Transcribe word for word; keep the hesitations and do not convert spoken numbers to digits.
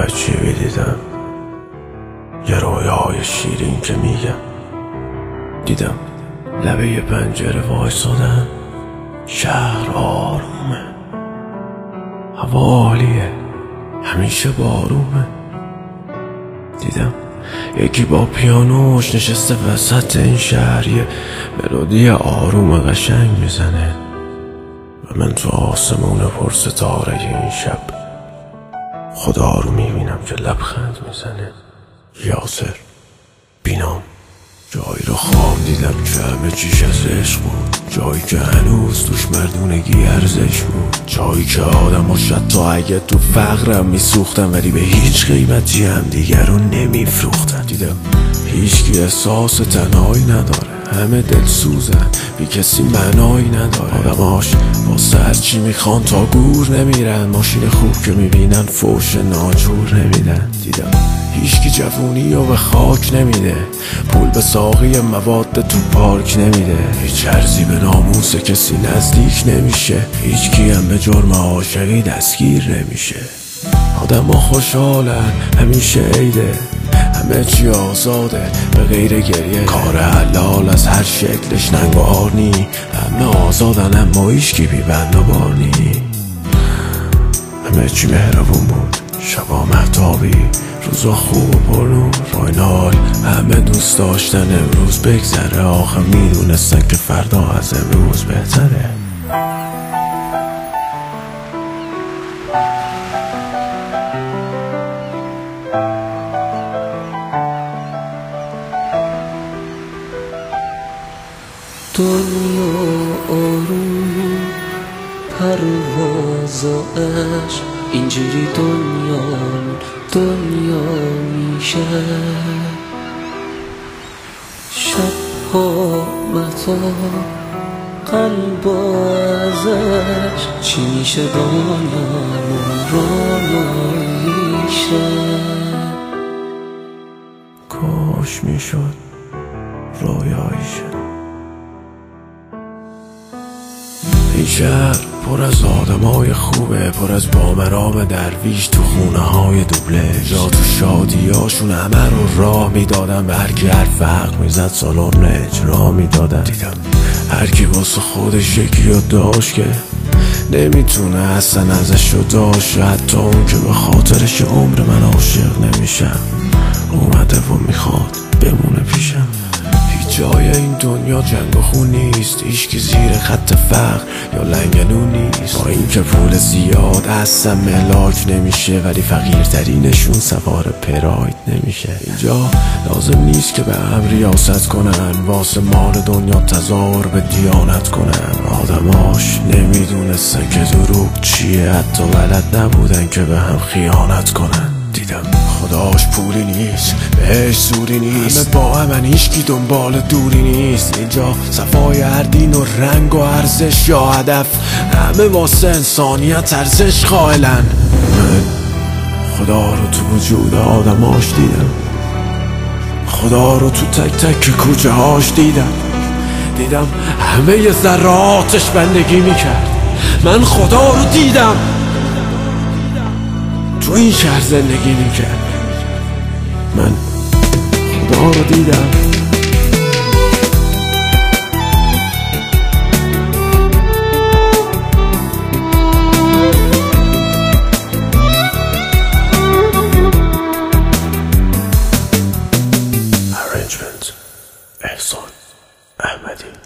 عجیبی دیدم، یه رویای شیرین که میگم. دیدم لبه یه پنجره وایسادم، شهر آرومه، هوا عالیه، همیشه بارومه. دیدم یکی با پیانوش نشسته وسط این شهر، یه ملودی آروم قشنگ میزنه و من تو آسمون پر ستاره این شب خدا رو میبینم که لبخند میزنه. یاسر بینام جایی رو خواب دیدم که همه چیش از عشق بود، جایی که هنوز توش مردونگی ارزش بود، جایی که آدم ها شد تا اگه تو فقرم میسوختن ولی به هیچ قیمتی هم دیگر رو نمیفروختن. دیدم هیچکی احساس تنهایی نداره، همه دل سوزن، بی کسی معنایی نداره. آدماش واسه هرچی میخوان تا گور نمیرن، ماشین خوب که میبینن فوش ناجور نمیدن. دیدم هیچکی جوونی رو به خاک نمیده، پول به ساقی مواد تو پارک نمیده، هیچ ارزی به ناموس کسی نزدیک نمیشه، هیچ کی هم به جرم عاشقی دستگیر نمیشه. آدم ها خوشحالن، همیشه عیده، همه چی آزاده به غیر گریه، کار حلال از هر شکلش ننگار نی، همه آزادن اما هیچکی بی بند و بار نی. همه چی مهربون بود، شبا مهتابی، روزا خوب و پرنور، فاینال همه دوست داشتن امروز بگذره، آخه میدونستن که فردا از امروز بهتره. دنیا آروم پرواز و عشق، اینجوری دنیا دنیا میشه. شبها مهتاب قلب ازش، چی میشه دنیامون روناییشه. کاش میشد رویاییشه. این شهر پر از آدمای خوبه، پر از بامرام درویش تو خونه های دوبله، جا تو شادیاشون همه رو راه میدادن، به هر کی حرف حق میزد سالن اجرا میدادن. دیدم هر کی واسه خودش یکی رو داشت که نمیتونه اصلا ازش رو داشت، حتی اون که به خاطرش عمر من عاشق نمیشم اومده و میخواد بمونه پیشم. جای این دنیا جنگ و خون نیست، هیچکی زیر خط فقر یا لنگنون نیست، با این که پول زیاد اصلا ملاک نمیشه ولی فقیرترینشون سوار پراید نمیشه. اینجا لازم نیست که به هم ریاست کنن، واسه مال دنیا تظاهر به دیانت کنن. آدماش نمیدونستن که دروغ چیه، حتی بلد نبودن که به هم خیانت کنن. دیدم خداش پولی نیست، بهش سوری نیست، همه با همن، هیچکی دنبال دوری نیست. اینجا صفای هر دین و رنگ و ارزش یا هدف، همه واسه انسانیت ارزش قائلن. من خدا رو تو وجود آدماش دیدم، خدا رو تو تک تک کوچه هاش دیدم. دیدم همه ی ذراتش بندگی میکرد، من خدا رو دیدم تو این شهر زندگی میکرد، من خدا رو دیدم. Arrangement احسان احمدی.